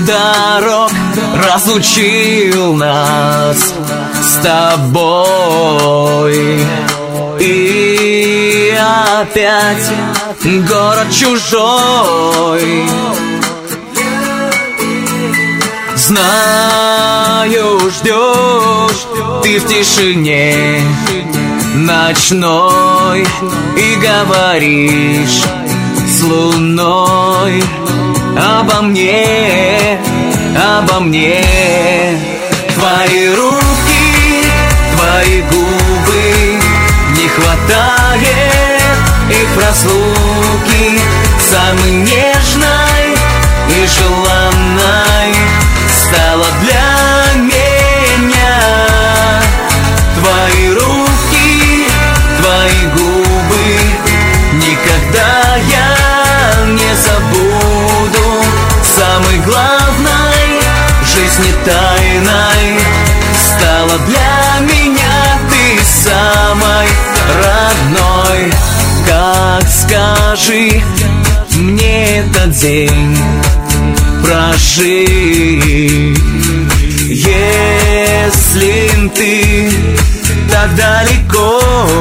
дорог разлучил нас с тобой. И опять город чужой. Знаю, ждешь ты в тишине ночной и говоришь с луной обо мне, обо мне. Твои руки, твои губы, не хватает их разлуки, самой нежной и желанной стала для меня. Твои руки, твои губы, никогда я не забуду. Самой главной, жизни тайной стала для меня ты самой родной. Как скажи мне этот день прожить, если ты так далеко.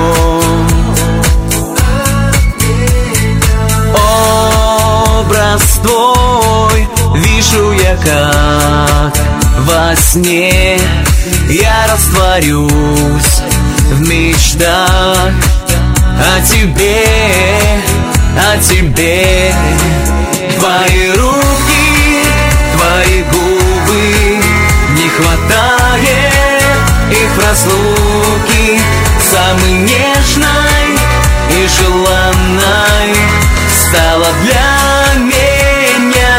Образ твой вижу я как во сне, я растворюсь в мечтах о тебе, о тебе. Твои руки, твои губы, не хватает их в разлуки, самой нежной и желанной стала для меня.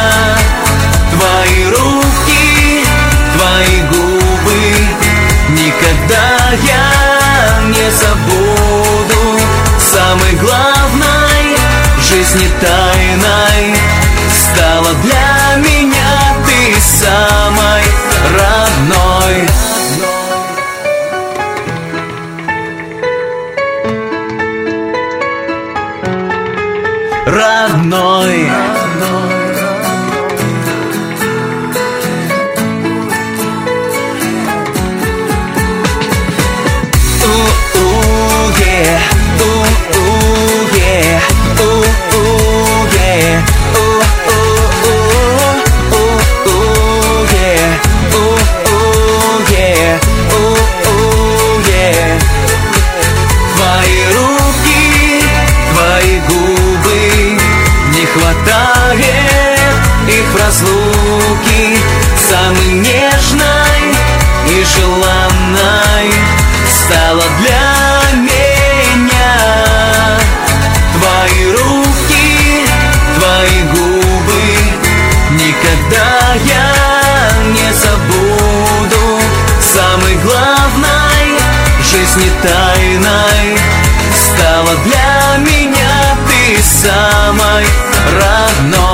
Твои руки, твои губы, никогда я не забуду. Самой главной, жизни тайной стала для меня ты самой родной. Родной. Разлуки, самой нежной и желанной стала для меня. Твои руки, твои губы, никогда я не забуду. Самой главной, жизни тайной стала для меня ты самой родной.